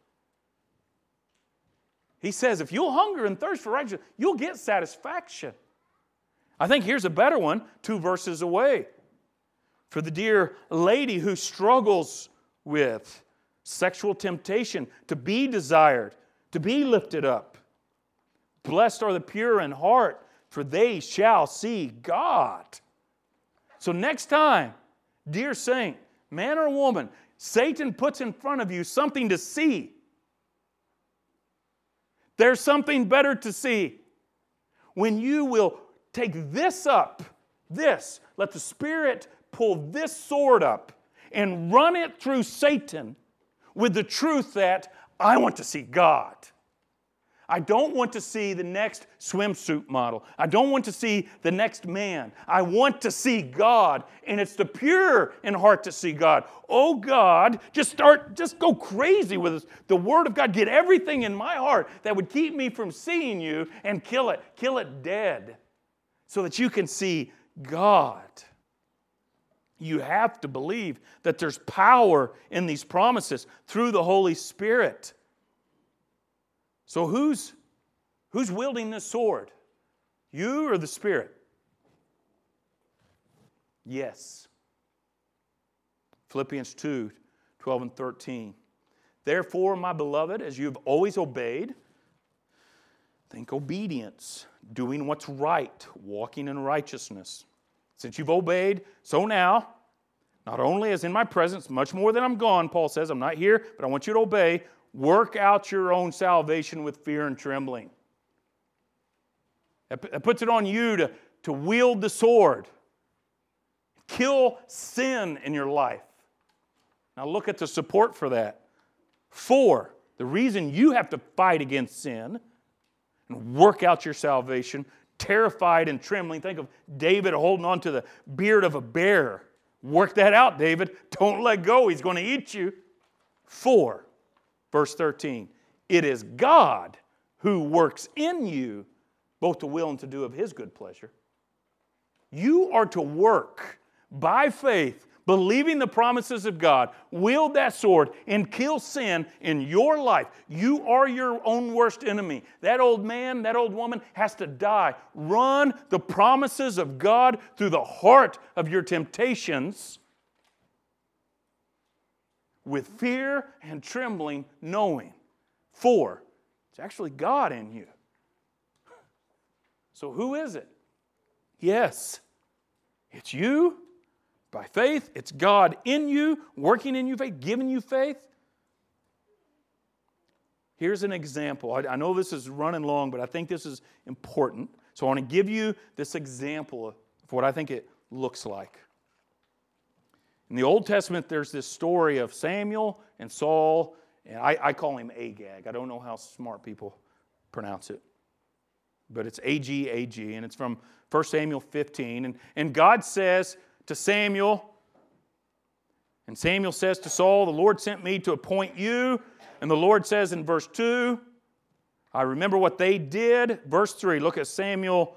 He says if you'll hunger and thirst for righteousness, you'll get satisfaction. I think here's a better one, 2 verses away. For the dear lady who struggles with sexual temptation, to be desired, to be lifted up. Blessed are the pure in heart, for they shall see God. So next time, dear saint, man or woman, Satan puts in front of you something to see. There's something better to see. When you will take this up, let the Spirit pull this sword up and run it through Satan with the truth that I want to see God. I don't want to see the next swimsuit model. I don't want to see the next man. I want to see God, and it's the pure in heart to see God. Oh God, just go crazy with the Word of God. Get everything in my heart that would keep me from seeing you and kill it dead so that you can see God. You have to believe that there's power in these promises through the Holy Spirit. So who's wielding this sword? You or the Spirit? Yes. Philippians 2, 12 and 13. Therefore, my beloved, as you have always obeyed, think obedience, doing what's right, walking in righteousness. Since you've obeyed, so now, not only as in my presence, much more than I'm gone, Paul says, I'm not here, but I want you to obey, work out your own salvation with fear and trembling. That puts it on you to wield the sword. Kill sin in your life. Now look at the support for that. 4, the reason you have to fight against sin and work out your salvation, terrified and trembling. Think of David holding on to the beard of a bear. Work that out, David. Don't let go. He's going to eat you. 4, verse 13. It is God who works in you both to will and to do of His good pleasure. You are to work by faith, believing the promises of God, wield that sword, and kill sin in your life. You are your own worst enemy. That old man, that old woman has to die. Run the promises of God through the heart of your temptations with fear and trembling, knowing. 4, it's actually God in you. So who is it? Yes, it's you. By faith, it's God in you, working in you faith, giving you faith. Here's an example. I know this is running long, but I think this is important. So I want to give you this example of what I think it looks like. In the Old Testament, there's this story of Samuel and Saul, and I call him Agag. I don't know how smart people pronounce it, but it's A-G-A-G, and it's from 1 Samuel 15. And God says to Samuel, and Samuel says to Saul, the Lord sent me to appoint you. And the Lord says in verse 2, I remember what they did. Verse 3, look at Samuel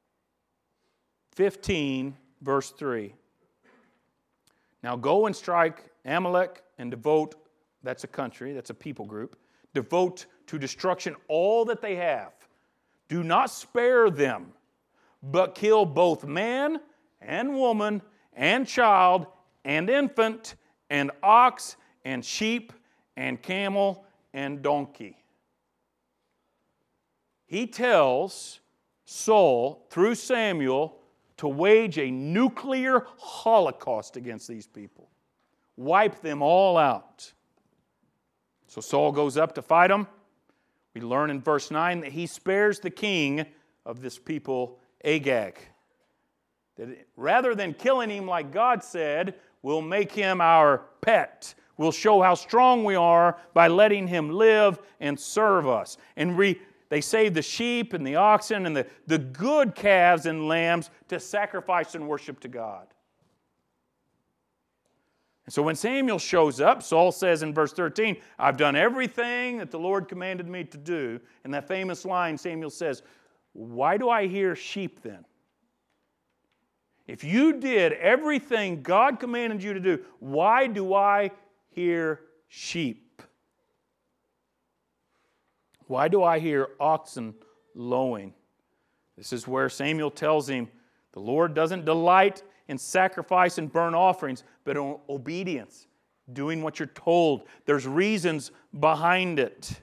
15, verse 3. Now go and strike Amalek and devote, that's a country, that's a people group, devote to destruction all that they have. Do not spare them, but kill both man and woman and child and infant and ox and sheep and camel and donkey. He tells Saul through Samuel to wage a nuclear holocaust against these people. Wipe them all out. So Saul goes up to fight them. We learn in verse 9 that he spares the king of this people, Agag. That rather than killing him like God said, we'll make him our pet. We'll show how strong we are by letting him live and serve us. And they save the sheep and the oxen and the good calves and lambs to sacrifice and worship to God. And so when Samuel shows up, Saul says in verse 13, I've done everything that the Lord commanded me to do. And that famous line, Samuel says, why do I hear sheep then? If you did everything God commanded you to do, why do I hear sheep? Why do I hear oxen lowing? This is where Samuel tells him the Lord doesn't delight in sacrifice and burnt offerings, but in obedience, doing what you're told. There's reasons behind it.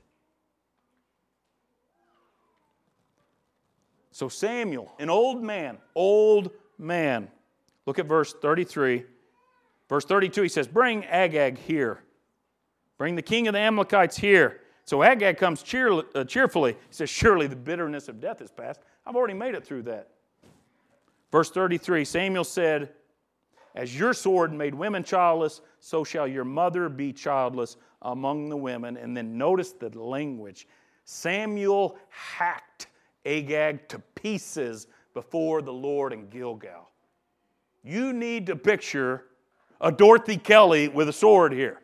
So Samuel, an old man. Look at verse 33. Verse 32, he says, bring Agag here. Bring the king of the Amalekites here. So Agag comes cheerfully. He says, surely the bitterness of death is past. I've already made it through that. Verse 33, Samuel said, as your sword made women childless, so shall your mother be childless among the women. And then notice the language. Samuel hacked Agag to pieces before the Lord in Gilgal. You need to picture a Dorothy Kelly with a sword here.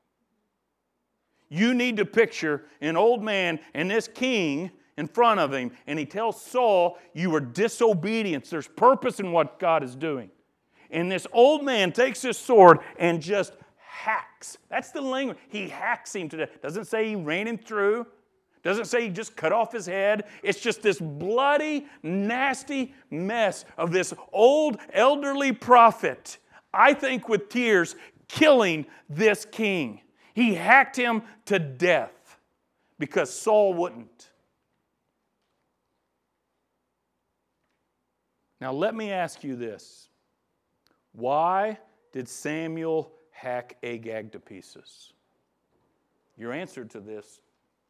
You need to picture an old man and this king in front of him, and he tells Saul, you are disobedient. There's purpose in what God is doing. And this old man takes his sword and just hacks. That's the language. He hacks him to death. Doesn't say he ran him through. Doesn't say he just cut off his head. It's just this bloody, nasty mess of this old, elderly prophet, I think with tears, killing this king. He hacked him to death because Saul wouldn't. Now let me ask you this. Why did Samuel hack Agag to pieces? Your answer to this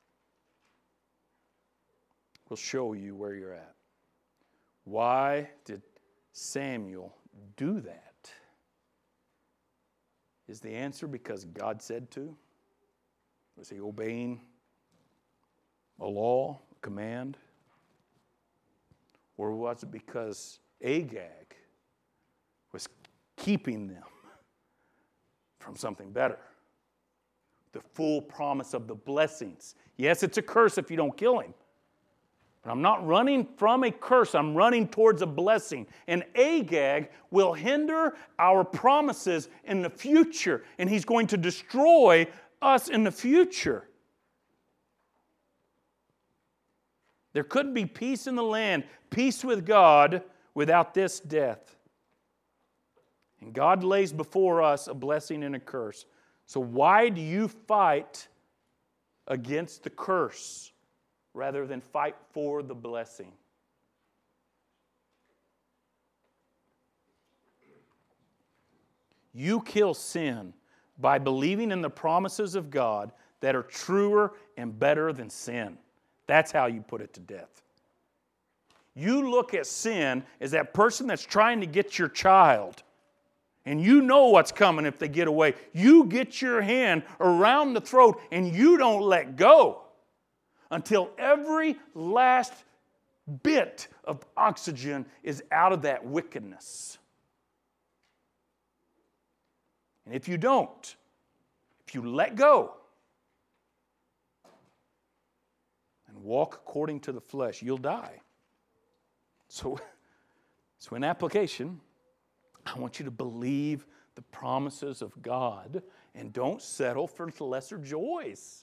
will show you where you're at. Why did Samuel do that? Is the answer because God said to? Was he obeying a law, a command? Or was it because Agag was keeping them from something better? The full promise of the blessings. Yes, it's a curse if you don't kill him. But I'm not running from a curse. I'm running towards a blessing. And Agag will hinder our promises in the future. And he's going to destroy us in the future. There couldn't be peace in the land, peace with God, without this death. And God lays before us a blessing and a curse. So why do you fight against the curse rather than fight for the blessing? You kill sin by believing in the promises of God that are truer and better than sin. That's how you put it to death. You look at sin as that person that's trying to get your child, and you know what's coming if they get away. You get your hand around the throat and you don't let go until every last bit of oxygen is out of that wickedness. And if you don't, if you let go and walk according to the flesh, you'll die. So in application, I want you to believe the promises of God and don't settle for lesser joys.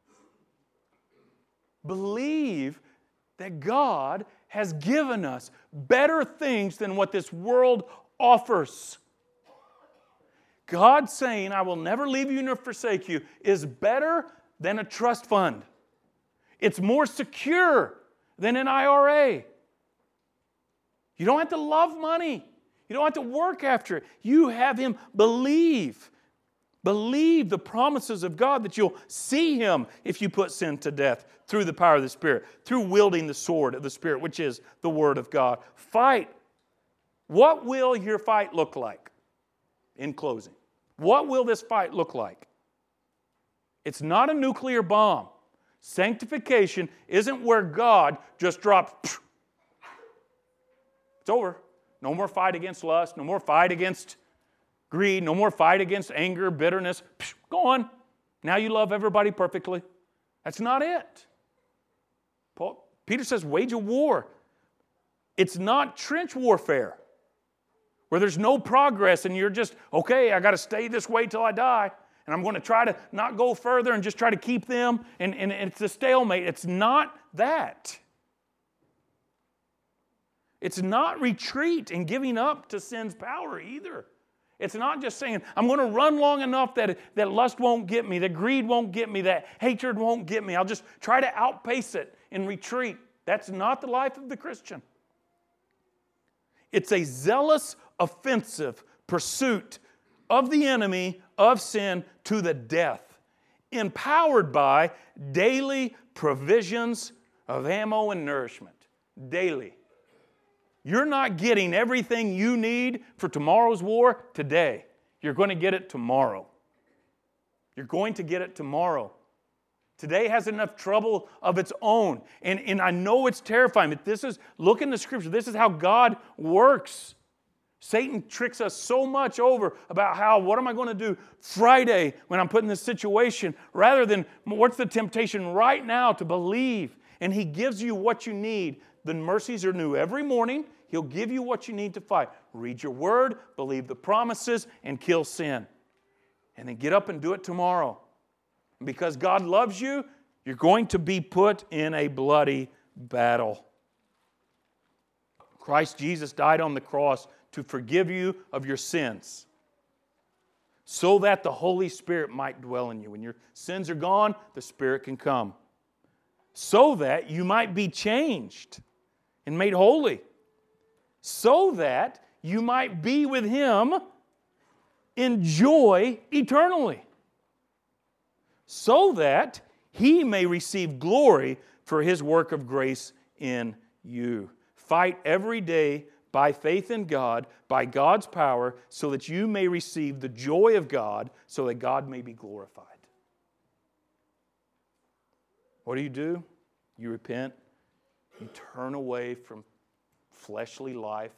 Believe that God has given us better things than what this world offers. God saying, I will never leave you nor forsake you, is better than a trust fund. It's more secure than an IRA. You don't have to love money. You don't have to work after it. You have Him. Believe. Believe the promises of God that you'll see Him if you put sin to death through the power of the Spirit, through wielding the sword of the Spirit, which is the Word of God. Fight. What will your fight look like? In closing, what will this fight look like? It's not a nuclear bomb. Sanctification isn't where God just drops. It's over. No more fight against lust. No more fight against greed. No more fight against anger, bitterness. Go on. Now you love everybody perfectly. That's not it. Peter says wage a war. It's not trench warfare where there's no progress and you're just, okay, I got to stay this way till I die. And I'm going to try to not go further and just try to keep them. And it's a stalemate. It's not that. It's not retreat and giving up to sin's power either. It's not just saying, I'm going to run long enough that lust won't get me, that greed won't get me, that hatred won't get me. I'll just try to outpace it and retreat. That's not the life of the Christian. It's a zealous, offensive pursuit of the enemy, of sin, to the death, empowered by daily provisions of ammo and nourishment. Daily. You're not getting everything you need for tomorrow's war today. You're going to get it tomorrow. You're going to get it tomorrow. Today has enough trouble of its own. And I know it's terrifying, but look in the Scripture. This is how God works. Satan tricks us so much over about what am I going to do Friday when I'm put in this situation, rather than what's the temptation right now to believe. And He gives you what you need. The mercies are new every morning. He'll give you what you need to fight. Read your word, believe the promises, and kill sin. And then get up and do it tomorrow. And because God loves you, you're going to be put in a bloody battle. Christ Jesus died on the cross to forgive you of your sins, so that the Holy Spirit might dwell in you. When your sins are gone, the Spirit can come. So that you might be changed and made holy. So that you might be with Him in joy eternally. So that He may receive glory for His work of grace in you. Fight every day by faith in God, by God's power, so that you may receive the joy of God, so that God may be glorified. What do? You repent. You turn away from fleshly life.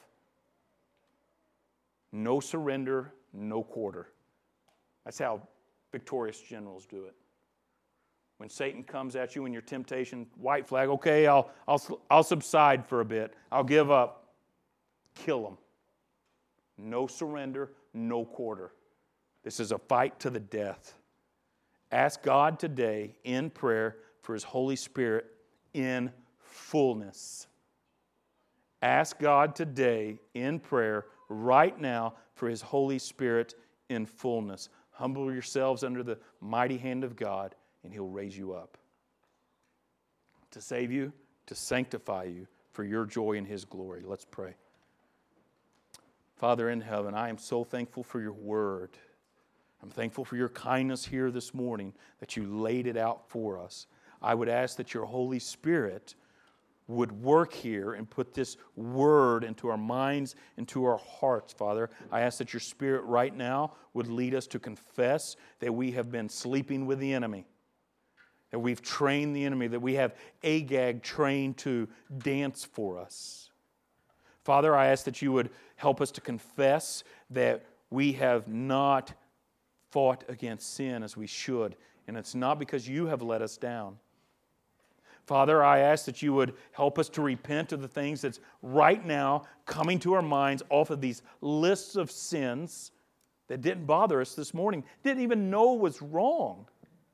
No surrender, no quarter. That's how victorious generals do it. When Satan comes at you in your temptation, white flag, okay, I'll subside for a bit. I'll give up. Kill him. No surrender, no quarter. This is a fight to the death. Ask God today in prayer for His Holy Spirit in fullness. Ask God today in prayer right now for His Holy Spirit in fullness. Humble yourselves under the mighty hand of God, and He'll raise you up to save you, to sanctify you for your joy in His glory. Let's pray. Father in heaven, I am so thankful for your word. I'm thankful for your kindness here this morning, that you laid it out for us. I would ask that your Holy Spirit would work here and put this word into our minds, into our hearts, Father. I ask that your Spirit right now would lead us to confess that we have been sleeping with the enemy, that we've trained the enemy, that we have Agag trained to dance for us. Father, I ask that you would help us to confess that we have not fought against sin as we should, and it's not because you have let us down. Father, I ask that you would help us to repent of the things that's right now coming to our minds off of these lists of sins that didn't bother us this morning, didn't even know was wrong.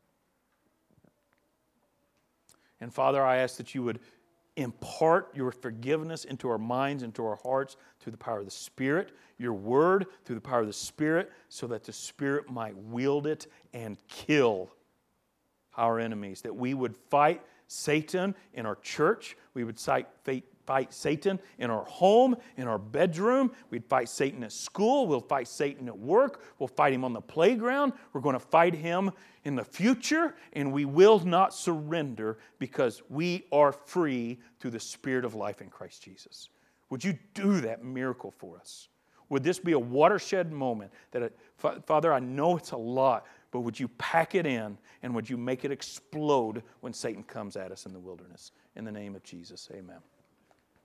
And Father, I ask that you would impart your forgiveness into our minds, into our hearts, through the power of the Spirit, your word, through the power of the Spirit, so that the Spirit might wield it and kill our enemies, that we would fight Satan in our church, we would fight Satan in our home, in our bedroom, we'd fight Satan at school, we'll fight Satan at work, we'll fight him on the playground, we're going to fight him in the future, and we will not surrender because we are free through the Spirit of life in Christ Jesus. Would you do that miracle for us? Would this be a watershed moment? Father, I know it's a lot, but would you pack it in and would you make it explode when Satan comes at us in the wilderness? In the name of Jesus, amen.